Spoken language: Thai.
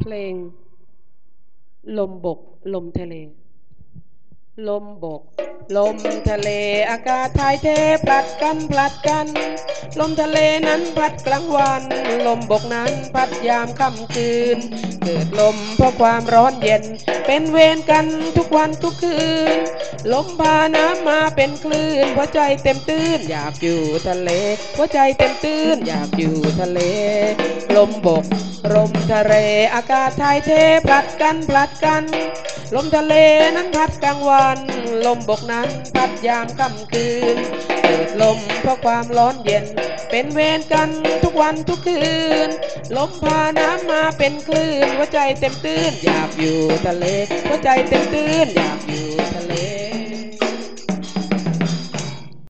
เพลงลมบกลมทะเลลมบกลมทะเลอากาศถ่ายเทผลัดกันผลัดกันลมทะเลนั้นพัดกลางวันลมบกนั้นพัดยามค่ำคืนเกิดลมเพราะความร้อนเย็นเป็นเวรกันทุกวันทุกคืนลมพาน้ำมาเป็นคลื่นหัวใจเต็มตื้นอยากอยู่ทะเลหัวใจเต็มตื้นอยากอยู่ทะเลลมบกลมทะเลอากาศถ่ายเทผลัดกันผลัดกันลมทะเลนั้นพัดกลางวันลมบกนั้นพัดยามค่ำคืนเกิดลมเพราะความร้อนเย็นเป็นเวรกันทุกวันทุกคืนลมพาน้ำมาเป็นคลื่นหัวใจเต็มตื้นอยากอยู่ทะเลหัวใจเต็มตื้นอยากอยู่